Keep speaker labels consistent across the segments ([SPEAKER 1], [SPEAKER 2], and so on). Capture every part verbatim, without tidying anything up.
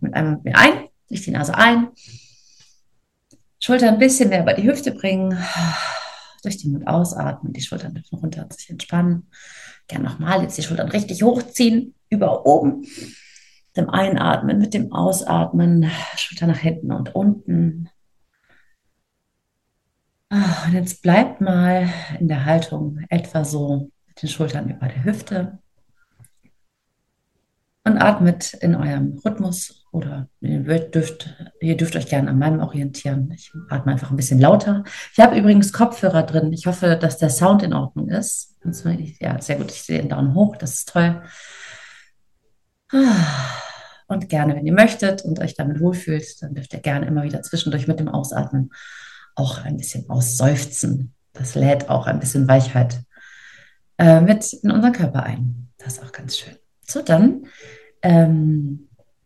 [SPEAKER 1] atmet einmal mit mir ein, durch die Nase ein, Schulter ein bisschen mehr über die Hüfte bringen, durch den Mund ausatmen, die Schultern dürfen runter und sich entspannen. Gerne nochmal jetzt die Schultern richtig hochziehen, über oben. Mit dem Einatmen, mit dem Ausatmen, Schulter nach hinten und unten. Und jetzt bleibt mal in der Haltung etwa so mit den Schultern über der Hüfte und atmet in eurem Rhythmus oder ihr dürft, ihr dürft euch gerne an meinem orientieren. Ich atme einfach ein bisschen lauter. Ich habe übrigens Kopfhörer drin. Ich hoffe, dass der Sound in Ordnung ist. Ja, sehr gut. Ich sehe den Daumen hoch. Das ist toll. Und gerne, wenn ihr möchtet und euch damit wohlfühlt, dann dürft ihr gerne immer wieder zwischendurch mit dem Ausatmen auch ein bisschen ausseufzen. Das lädt auch ein bisschen Weichheit äh, mit in unseren Körper ein. Das ist auch ganz schön. So, dann ähm,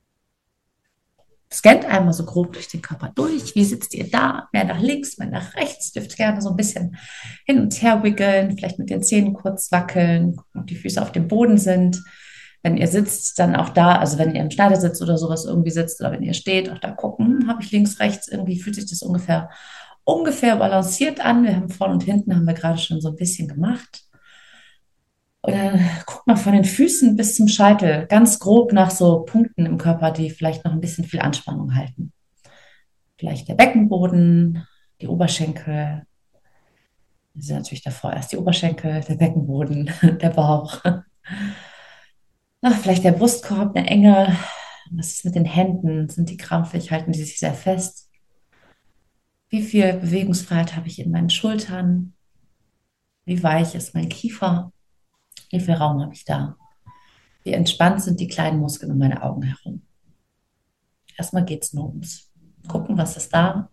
[SPEAKER 1] scannt einmal so grob durch den Körper durch. Wie sitzt ihr da? Mehr nach links, mehr nach rechts. Dürft gerne so ein bisschen hin und her wiggeln, vielleicht mit den Zähnen kurz wackeln, gucken, ob die Füße auf dem Boden sind. Wenn ihr sitzt, dann auch da, also wenn ihr im Schneidersitz oder sowas irgendwie sitzt oder wenn ihr steht, auch da gucken, hm, habe ich links, rechts, irgendwie fühlt sich das ungefähr, ungefähr balanciert an. Wir haben vorne und hinten, haben wir gerade schon so ein bisschen gemacht. Oder guck mal von den Füßen bis zum Scheitel, ganz grob nach so Punkten im Körper, die vielleicht noch ein bisschen viel Anspannung halten. Vielleicht der Beckenboden, die Oberschenkel. Das sind natürlich davor erst die Oberschenkel, der Beckenboden, der Bauch. Ach, vielleicht der Brustkorb, eine Enge. Was ist mit den Händen? Sind die krampfig? Halten die sich sehr fest? Wie viel Bewegungsfreiheit habe ich in meinen Schultern? Wie weich ist mein Kiefer? Wie viel Raum habe ich da? Wie entspannt sind die kleinen Muskeln um meine Augen herum? Erstmal geht es nur ums Gucken, was ist da.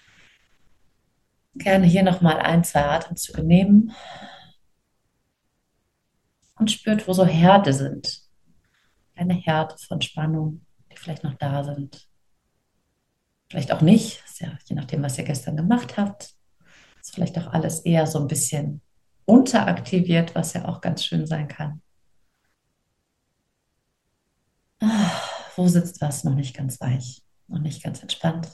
[SPEAKER 1] Gerne hier nochmal ein, zwei Atemzüge nehmen und spürt, wo so Herde sind. Eine Herde von Spannung, die vielleicht noch da sind. Vielleicht auch nicht, ist ja, je nachdem, was ihr gestern gemacht habt. Ist vielleicht auch alles eher so ein bisschen unteraktiviert, was ja auch ganz schön sein kann. Ah, wo sitzt was noch nicht ganz weich, noch nicht ganz entspannt?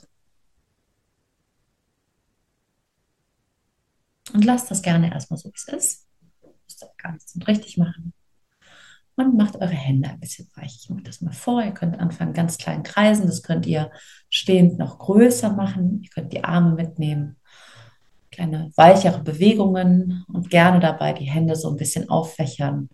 [SPEAKER 1] Und lasst das gerne erstmal so, wie es ist. Ihr müsst auch gar nichts und richtig machen. Und macht eure Hände ein bisschen weich. Ich mache das mal vor. Ihr könnt anfangen, ganz kleinen Kreisen. Das könnt ihr stehend noch größer machen. Ihr könnt die Arme mitnehmen. Kleine weichere Bewegungen und gerne dabei die Hände so ein bisschen auffächern.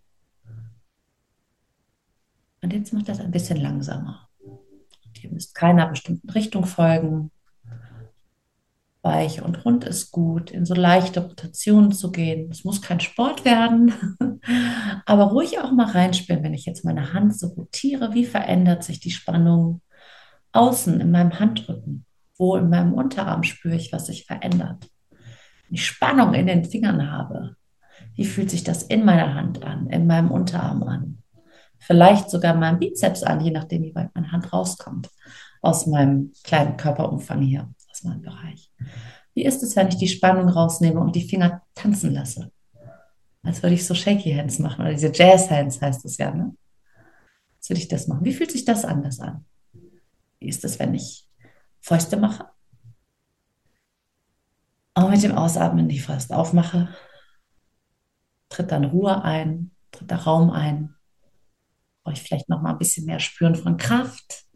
[SPEAKER 1] Und jetzt macht das ein bisschen langsamer. Und ihr müsst keiner bestimmten Richtung folgen. Weich und rund ist gut, in so leichte Rotationen zu gehen. Es muss kein Sport werden, aber ruhig auch mal reinspüren, wenn ich jetzt meine Hand so rotiere, wie verändert sich die Spannung außen in meinem Handrücken? Wo in meinem Unterarm spüre ich, was sich verändert? Wenn ich Spannung in den Fingern habe, wie fühlt sich das in meiner Hand an, in meinem Unterarm an? Vielleicht sogar meinem Bizeps an, je nachdem, wie weit meine Hand rauskommt aus meinem kleinen Körperumfang hier, aus meinem Bereich. Wie ist es, wenn ich die Spannung rausnehme und die Finger tanzen lasse? Als würde ich so Shaky Hands machen oder diese Jazz Hands heißt es ja, ne? Als würde ich das machen. Wie fühlt sich das anders an? Wie ist es, wenn ich Fäuste mache? Auch mit dem Ausatmen die Faust aufmache, tritt dann Ruhe ein, tritt der Raum ein. Brauche ich vielleicht noch mal ein bisschen mehr spüren von Kraft?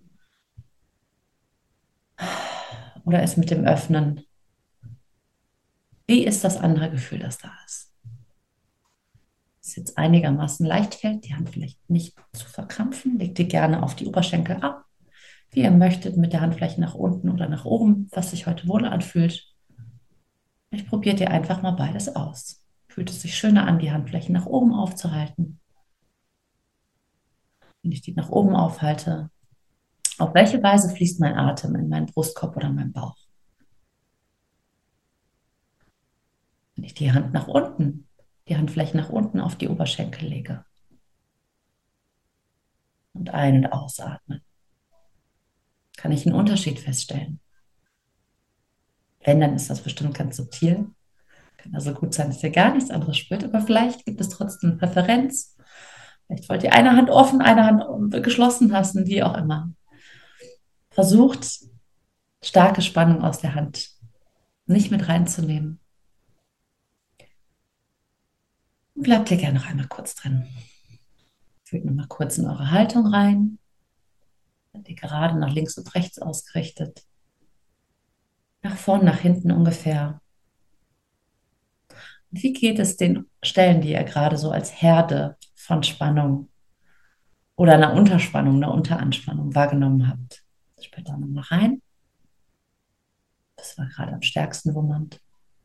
[SPEAKER 1] Oder ist mit dem Öffnen, wie ist das andere Gefühl, das da ist? Es jetzt einigermaßen leicht fällt, die Hand vielleicht nicht zu verkrampfen, legt die gerne auf die Oberschenkel ab, wie ihr möchtet, mit der Handfläche nach unten oder nach oben, was sich heute wohl anfühlt. Vielleicht probiert ihr einfach mal beides aus. Fühlt es sich schöner an, die Handflächen nach oben aufzuhalten? Wenn ich die nach oben aufhalte, auf welche Weise fließt mein Atem in meinen Brustkorb oder meinen Bauch? Wenn ich die Hand nach unten, die Handflächen nach unten auf die Oberschenkel lege und ein- und ausatmen, kann ich einen Unterschied feststellen. Wenn, dann ist das bestimmt ganz subtil. Kann also gut sein, dass ihr gar nichts anderes spürt, aber vielleicht gibt es trotzdem eine Präferenz. Vielleicht wollt ihr eine Hand offen, eine Hand geschlossen lassen, wie auch immer. versucht, starke Spannung aus der Hand nicht mit reinzunehmen. Und bleibt hier gerne noch einmal kurz drin. Fühlt nochmal kurz in eure Haltung rein. Seid ihr gerade nach links und rechts ausgerichtet. Nach vorn, nach hinten ungefähr. Und wie geht es den Stellen, die ihr gerade so als Herde von Spannung oder einer Unterspannung, einer Unteranspannung wahrgenommen habt? Spürt da nochmal rein. Das war gerade am stärksten wummend.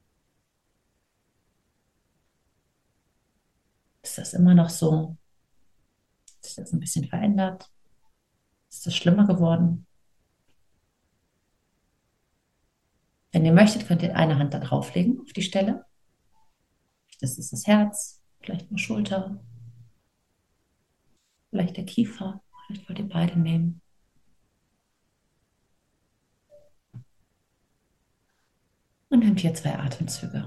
[SPEAKER 1] Ist das immer noch so? Ist das ein bisschen verändert? Ist das schlimmer geworden? Wenn ihr möchtet, könnt ihr eine Hand da drauflegen auf die Stelle. Das ist das Herz, vielleicht eine Schulter, vielleicht der Kiefer. Vielleicht wollt ihr beide nehmen. Und nehmt hier zwei Atemzüge.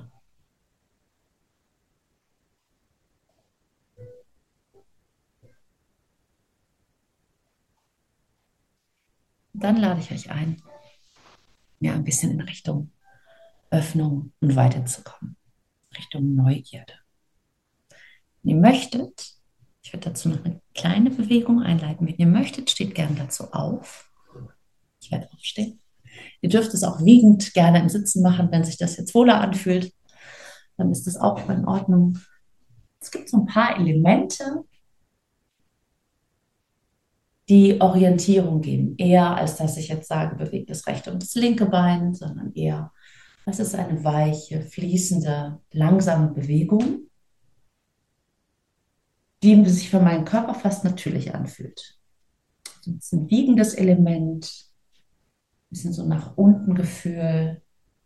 [SPEAKER 1] Dann lade ich euch ein, ja, ein bisschen in Richtung Öffnung und Weite zu kommen. Richtung Neugierde. Wenn ihr möchtet, ich würde dazu noch eine kleine Bewegung einleiten. Wenn ihr möchtet, steht gerne dazu auf. Ich werde aufstehen. Ihr dürft es auch wiegend gerne im Sitzen machen, wenn sich das jetzt wohler anfühlt. Dann ist das auch in Ordnung. Es gibt so ein paar Elemente, die Orientierung geben. Eher als dass ich jetzt sage, bewegt das rechte und das linke Bein, sondern eher, es ist eine weiche, fließende, langsame Bewegung, die sich für meinen Körper fast natürlich anfühlt. Das ist ein wiegendes Element, ein bisschen so nach unten Gefühl.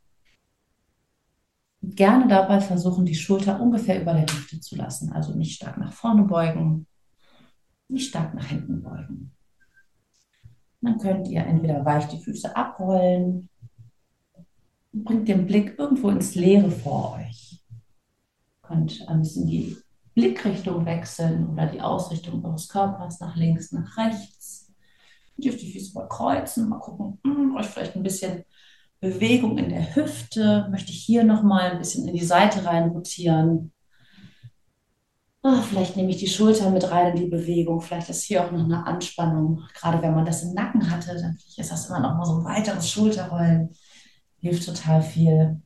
[SPEAKER 1] Und gerne dabei versuchen, die Schulter ungefähr über der Hüfte zu lassen. Also nicht stark nach vorne beugen, nicht stark nach hinten beugen. Dann könnt ihr entweder weich die Füße abrollen und bringt den Blick irgendwo ins Leere vor euch. Ihr könnt ein bisschen die Blickrichtung wechseln oder die Ausrichtung eures Körpers nach links, nach rechts. Ihr dürft die Füße mal kreuzen, mal gucken, hm, euch vielleicht ein bisschen Bewegung in der Hüfte. Möchte ich hier nochmal ein bisschen in die Seite rein rotieren. Oh, vielleicht nehme ich die Schulter mit rein in die Bewegung. Vielleicht ist hier auch noch eine Anspannung. Gerade wenn man das im Nacken hatte, dann ist das immer noch mal so ein weiteres Schulterrollen. Hilft total viel.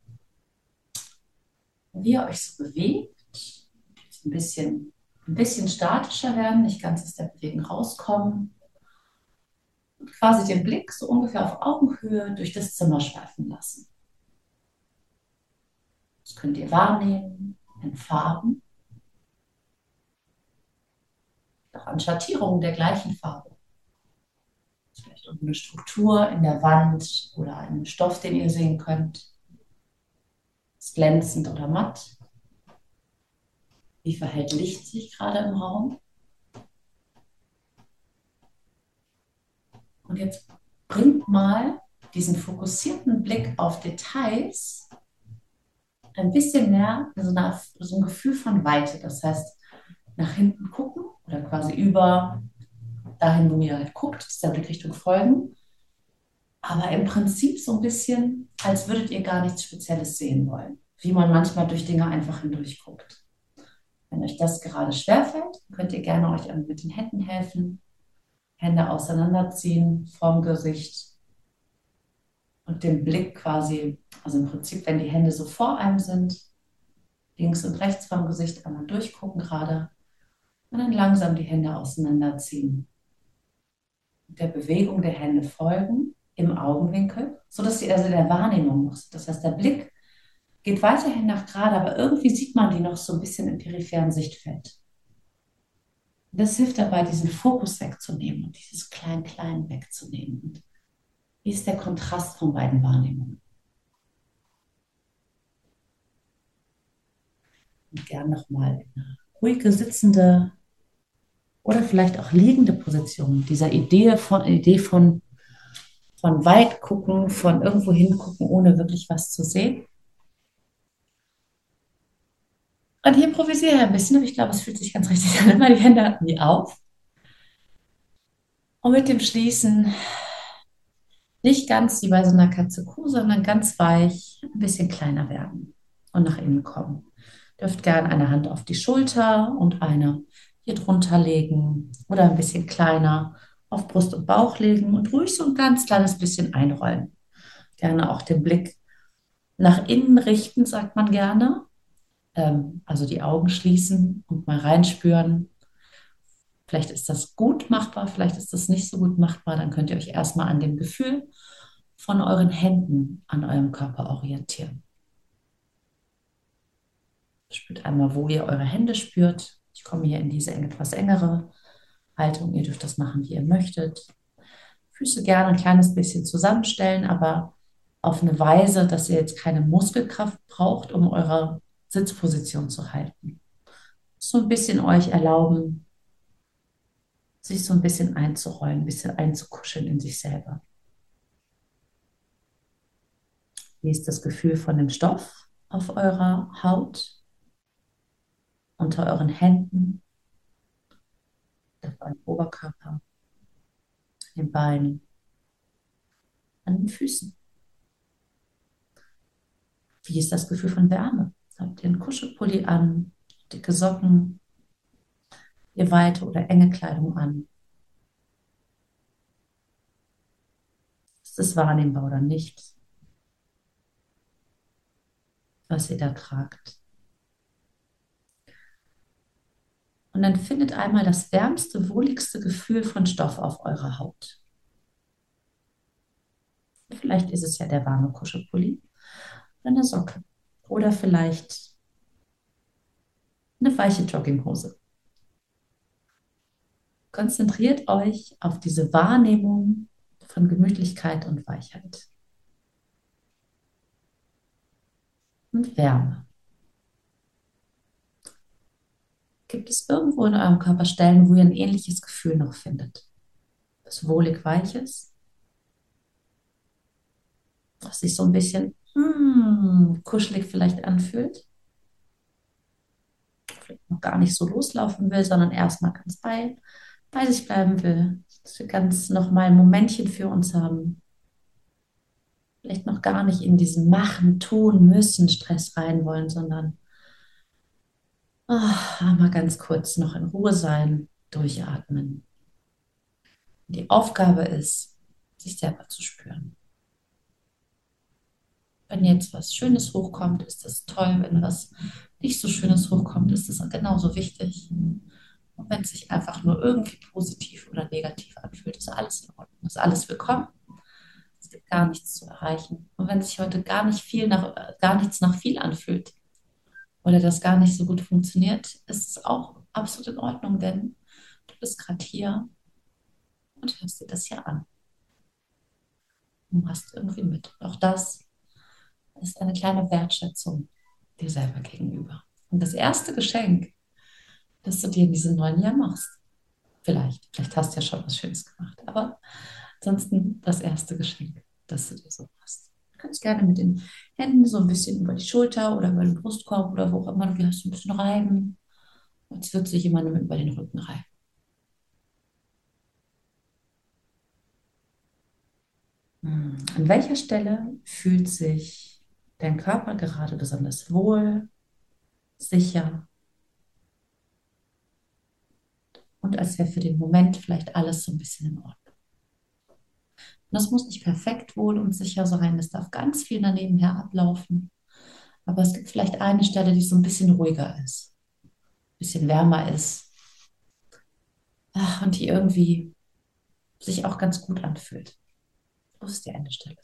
[SPEAKER 1] Wie ihr euch so bewegt, ein bisschen, ein bisschen statischer werden, nicht ganz aus der Bewegung rauskommen. Und quasi den Blick so ungefähr auf Augenhöhe durch das Zimmer schweifen lassen. Das könnt ihr wahrnehmen in Farben, auch an Schattierungen der gleichen Farbe. Vielleicht irgendeine Struktur in der Wand oder einen Stoff, den ihr sehen könnt. Ist glänzend oder matt? Wie verhält Licht sich gerade im Raum? Und jetzt bringt mal diesen fokussierten Blick auf Details ein bisschen mehr in so, eine, so ein Gefühl von Weite. Das heißt, nach hinten gucken oder quasi über dahin, wo ihr halt guckt, dieser Blickrichtung folgen. Aber im Prinzip so ein bisschen, als würdet ihr gar nichts Spezielles sehen wollen. Wie man manchmal durch Dinge einfach hindurch guckt. Wenn euch das gerade schwerfällt, könnt ihr gerne euch mit den Händen helfen. Hände auseinanderziehen vorm Gesicht und den Blick quasi, also im Prinzip, wenn die Hände so vor einem sind, links und rechts vom Gesicht einmal durchgucken gerade und dann langsam die Hände auseinanderziehen. Und der Bewegung der Hände folgen im Augenwinkel, sodass sie also in der Wahrnehmung muss. Das heißt, der Blick geht weiterhin nach gerade, aber irgendwie sieht man die noch so ein bisschen im peripheren Sichtfeld. Das hilft dabei, diesen Fokus wegzunehmen und dieses Klein-Klein wegzunehmen. Und wie ist der Kontrast von beiden Wahrnehmungen? Und gern nochmal in eine ruhige, sitzende oder vielleicht auch liegende Position. Dieser Idee von, Idee von, von weit gucken, von irgendwo hingucken, ohne wirklich was zu sehen. Und hier improvisiere ich ein bisschen, aber ich glaube, es fühlt sich ganz richtig an. Immer die Hände irgendwie auf. Und mit dem Schließen Nicht ganz wie bei so einer Katze-Kuh, sondern ganz weich, ein bisschen kleiner werden und nach innen kommen. Dürft gern eine Hand auf die Schulter und eine hier drunter legen oder ein bisschen kleiner auf Brust und Bauch legen und ruhig so ein ganz kleines bisschen einrollen. Gerne auch den Blick nach innen richten, sagt man gerne. Ähm, also die Augen schließen und mal reinspüren. Vielleicht ist das gut machbar, vielleicht ist das nicht so gut machbar. Dann könnt ihr euch erstmal an dem Gefühl von euren Händen an eurem Körper orientieren. Spürt einmal, wo ihr eure Hände spürt. Ich komme hier in diese etwas engere Haltung. Ihr dürft das machen, wie ihr möchtet. Füße gerne ein kleines bisschen zusammenstellen, aber auf eine Weise, dass ihr jetzt keine Muskelkraft braucht, um eure Sitzposition zu halten. So ein bisschen euch erlauben, sich so ein bisschen einzurollen, ein bisschen einzukuscheln in sich selber. Wie ist das Gefühl von dem Stoff auf eurer Haut, unter euren Händen, auf eurem Oberkörper, an den Beinen, an den Füßen? Wie ist das Gefühl von Wärme? Habt ihr einen Kuschelpulli an, dicke Socken, ihr weite oder enge Kleidung an? Ist es wahrnehmbar oder nicht, was ihr da tragt? Und dann findet einmal das wärmste, wohligste Gefühl von Stoff auf eurer Haut. Vielleicht ist es ja der warme Kuschelpulli oder eine Socke oder vielleicht eine weiche Jogginghose. Konzentriert euch auf diese Wahrnehmung von Gemütlichkeit und Weichheit und Wärme. Gibt es irgendwo in eurem Körper Stellen, wo ihr ein ähnliches Gefühl noch findet? Was wohlig weich ist, was sich so ein bisschen hmm, kuschelig vielleicht anfühlt, vielleicht noch gar nicht so loslaufen will, sondern erstmal ganz bei, bei sich bleiben will, dass wir ganz nochmal ein Momentchen für uns haben, vielleicht noch gar nicht in diesen Machen, Tun, Müssen Stress rein wollen, sondern ah, mal ganz kurz noch in Ruhe sein, durchatmen. Die Aufgabe ist, sich selber zu spüren. Wenn jetzt was Schönes hochkommt, ist das toll. Wenn was nicht so Schönes hochkommt, ist das genauso wichtig. Und wenn es sich einfach nur irgendwie positiv oder negativ anfühlt, ist alles in Ordnung. Ist alles willkommen. Es gibt gar nichts zu erreichen. Und wenn sich heute gar nicht viel nach, gar nichts nach viel anfühlt oder das gar nicht so gut funktioniert, ist es auch absolut in Ordnung, denn du bist gerade hier und hörst dir das hier an. Du machst irgendwie mit. Auch das ist eine kleine Wertschätzung dir selber gegenüber. Und das erste Geschenk, das du dir in diesem neuen Jahr machst, vielleicht, vielleicht hast du ja schon was Schönes gemacht, aber ansonsten das erste Geschenk, das du dir so machst. Du kannst gerne mit den Händen so ein bisschen über die Schulter oder über den Brustkorb oder wo auch immer du hast, ein bisschen reiben. Als würde sich jemand über den Rücken reiben. Hm. An welcher Stelle fühlt sich dein Körper gerade besonders wohl, sicher und als wäre für den Moment vielleicht alles so ein bisschen in Ordnung? Und das muss nicht perfekt wohl und sicher sein, es darf ganz viel daneben her ablaufen. Aber es gibt vielleicht eine Stelle, die so ein bisschen ruhiger ist, ein bisschen wärmer ist, ach, und die irgendwie sich auch ganz gut anfühlt. Wo ist die eine Stelle?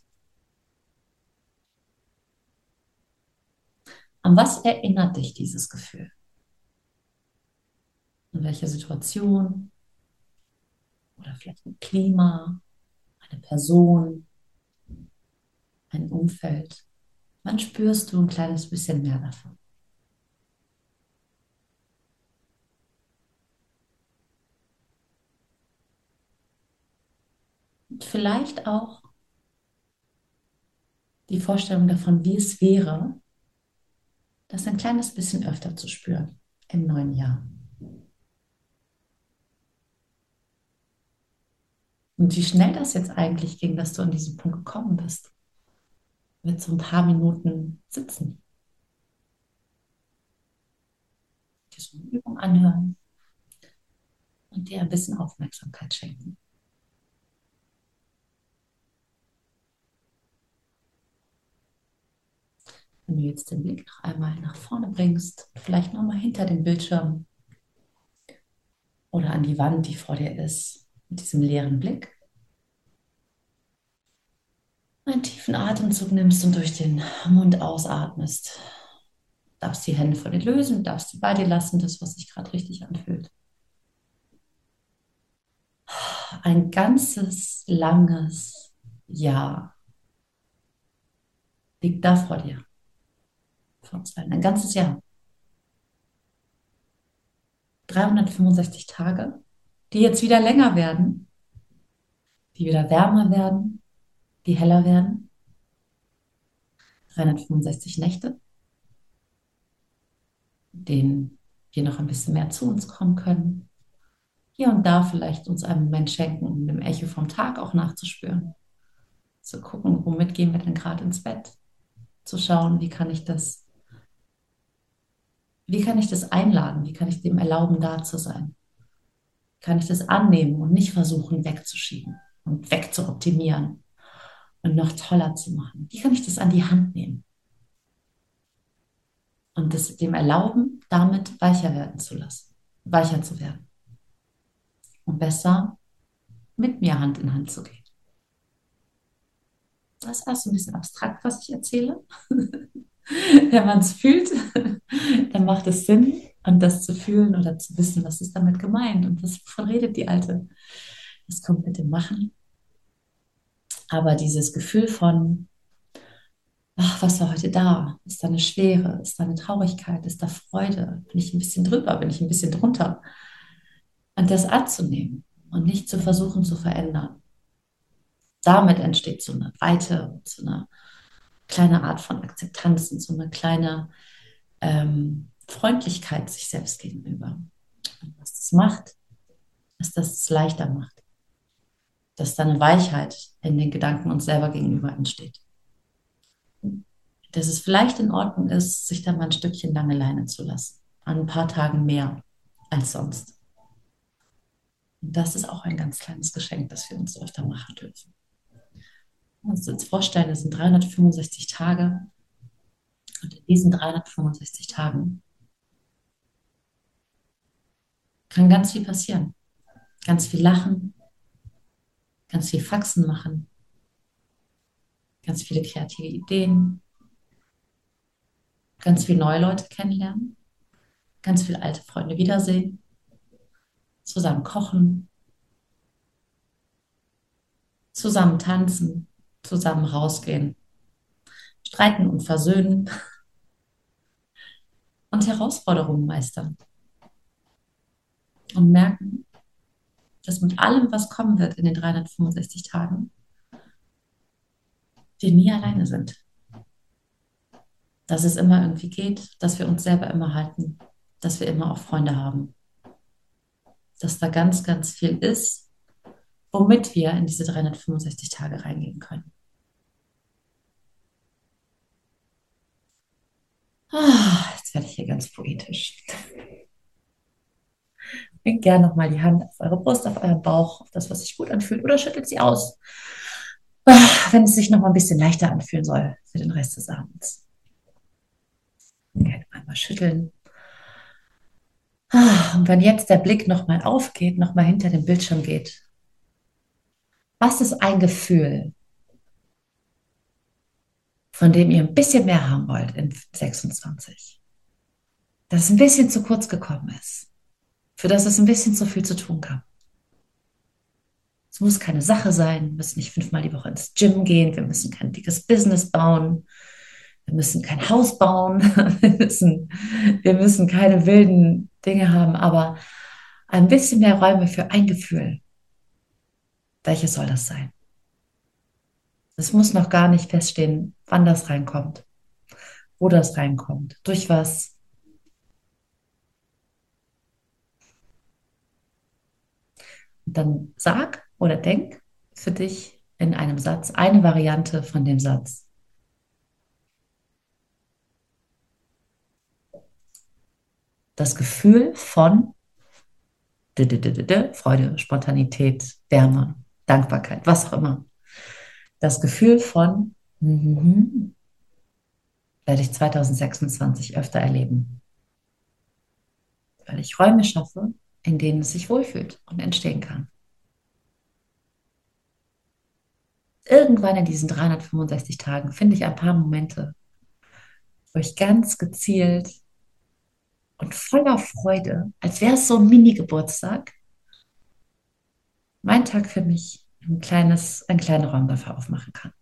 [SPEAKER 1] An was erinnert dich dieses Gefühl? In welcher Situation? Oder vielleicht ein Klima, eine Person, ein Umfeld? Wann spürst du ein kleines bisschen mehr davon? Und vielleicht auch die Vorstellung davon, wie es wäre, das ein kleines bisschen öfter zu spüren im neuen Jahr. Und wie schnell das jetzt eigentlich ging, dass du an diesen Punkt gekommen bist. Mit so ein paar Minuten sitzen, dir so eine Übung anhören und dir ein bisschen Aufmerksamkeit schenken. Wenn du jetzt den Blick noch einmal nach vorne bringst, vielleicht nochmal hinter den Bildschirm oder an die Wand, die vor dir ist, mit diesem leeren Blick, einen tiefen Atemzug nimmst und durch den Mund ausatmest. Darfst die Hände von dir lösen, darfst sie bei dir lassen, das, was sich gerade richtig anfühlt. Ein ganzes, langes Jahr liegt da vor dir, vor uns allen. Ein ganzes Jahr. dreihundertfünfundsechzig Tage, die jetzt wieder länger werden, die wieder wärmer werden, die heller werden. dreihundertfünfundsechzig Nächte, in denen wir noch ein bisschen mehr zu uns kommen können. Hier und da vielleicht uns einen Moment schenken, um dem Echo vom Tag auch nachzuspüren. Zu gucken, womit gehen wir denn gerade ins Bett? Zu schauen, wie kann ich das, wie kann ich das einladen? Wie kann ich dem erlauben, da zu sein? Kann ich das annehmen und nicht versuchen, wegzuschieben und wegzuoptimieren und noch toller zu machen? Wie kann ich das an die Hand nehmen? Und das dem erlauben, damit weicher werden zu lassen, weicher zu werden und besser mit mir Hand in Hand zu gehen. Das ist erst so ein bisschen abstrakt, was ich erzähle. Wenn man es fühlt, dann macht es Sinn. Und das zu fühlen oder zu wissen, was ist damit gemeint und wovon redet die Alte. Das kommt mit dem Machen. Aber dieses Gefühl von, ach, was war heute da? Ist da eine Schwere? Ist da eine Traurigkeit? Ist da Freude? Bin ich ein bisschen drüber? Bin ich ein bisschen drunter? Und das anzunehmen und nicht zu versuchen zu verändern. Damit entsteht so eine Weite, so eine kleine Art von Akzeptanz und so eine kleine ähm, Freundlichkeit sich selbst gegenüber. Und was das macht, ist, dass es leichter macht. Dass da eine Weichheit in den Gedanken uns selber gegenüber entsteht. Dass es vielleicht in Ordnung ist, sich da mal ein Stückchen lange Leine zu lassen. An ein paar Tagen mehr als sonst. Und das ist auch ein ganz kleines Geschenk, das wir uns öfter machen dürfen. Uns jetzt vorstellen, es sind dreihundertfünfundsechzig Tage. Und in diesen dreihundertfünfundsechzig Tagen kann ganz viel passieren. Ganz viel lachen, ganz viel Faxen machen, ganz viele kreative Ideen, ganz viele neue Leute kennenlernen, ganz viele alte Freunde wiedersehen, zusammen kochen, zusammen tanzen, zusammen rausgehen, streiten und versöhnen und Herausforderungen meistern und merken, dass mit allem, was kommen wird in den dreihundertfünfundsechzig Tagen, wir nie alleine sind. Dass es immer irgendwie geht, dass wir uns selber immer halten, dass wir immer auch Freunde haben. Dass da ganz, ganz viel ist, womit wir in diese dreihundertfünfundsechzig Tage reingehen können. Ah, jetzt werde ich hier ganz poetisch. Legt gerne nochmal die Hand auf eure Brust, auf euren Bauch, auf das, was sich gut anfühlt, oder schüttelt sie aus, wenn es sich nochmal ein bisschen leichter anfühlen soll für den Rest des Abends. Gerne einmal schütteln. Und wenn jetzt der Blick nochmal aufgeht, nochmal hinter dem Bildschirm geht, was ist ein Gefühl, von dem ihr ein bisschen mehr haben wollt in sechsundzwanzig? Das ein bisschen zu kurz gekommen ist, für das es ein bisschen zu viel zu tun gab. Es muss keine Sache sein, wir müssen nicht fünfmal die Woche ins Gym gehen, wir müssen kein dickes Business bauen, wir müssen kein Haus bauen, wir müssen, wir müssen keine wilden Dinge haben, aber ein bisschen mehr Räume für ein Gefühl. Welches soll das sein? Es muss noch gar nicht feststehen, wann das reinkommt, wo das reinkommt, durch was. Und dann sag oder denk, für dich in einem Satz, eine Variante von dem Satz. Das Gefühl von d- d- d- d- d- Freude, Spontanität, Wärme, Dankbarkeit, was auch immer. Das Gefühl von mhm, werde ich zwanzig sechsundzwanzig öfter erleben, weil ich Räume schaffe, in denen es sich wohlfühlt und entstehen kann. Irgendwann in diesen dreihundertfünfundsechzig Tagen finde ich ein paar Momente, wo ich ganz gezielt und voller Freude, als wäre es so ein Mini-Geburtstag, meinen Tag für mich ein kleines, einen kleinen Raum dafür aufmachen kann.